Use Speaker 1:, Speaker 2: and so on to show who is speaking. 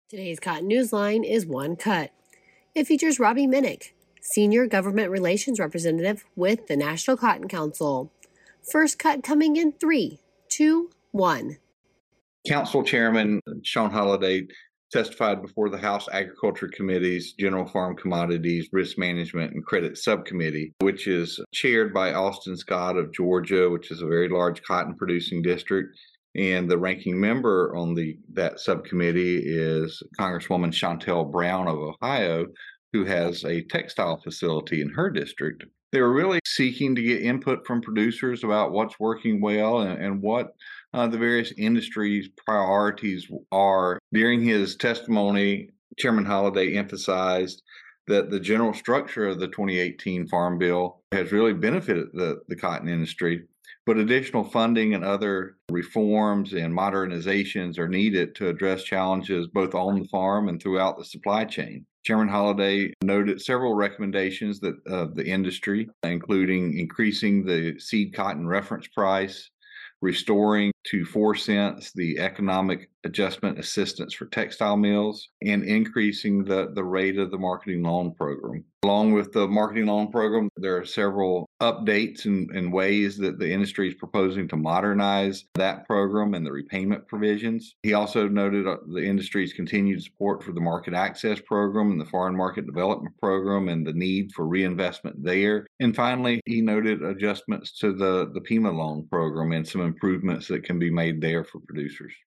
Speaker 1: Today's Cotton Newsline is One Cut. It features Robbie Minnick, Senior Government Relations Representative with the National Cotton Council. First cut coming in 3, 2, 1.
Speaker 2: Council Chairman Sean Holliday testified before the House Agriculture Committee's General Farm Commodities, Risk Management, and Credit Subcommittee, which is chaired by Austin Scott of Georgia, which is a very large cotton producing district. And the ranking member on that subcommittee is Congresswoman Shontel Brown of Ohio, who has a textile facility in her district. They were really seeking to get input from producers about what's working well and what the various industries' priorities are. During his testimony, Chairman Holliday emphasized that the general structure of the 2018 Farm Bill has really benefited the cotton industry, but additional funding and other reforms and modernizations are needed to address challenges both on the farm and throughout the supply chain. Chairman Holliday noted several recommendations of the industry, including increasing the seed cotton reference price, restoring to 4 cents the economic adjustment assistance for textile mills, and increasing the rate of the marketing loan program. Along with the marketing loan program, there are several updates and ways that the industry is proposing to modernize that program and the repayment provisions. He also noted the industry's continued support for the market access program and the foreign market development program and the need for reinvestment there. And finally, he noted adjustments to the PEMA loan program and some improvements that can be made there for producers.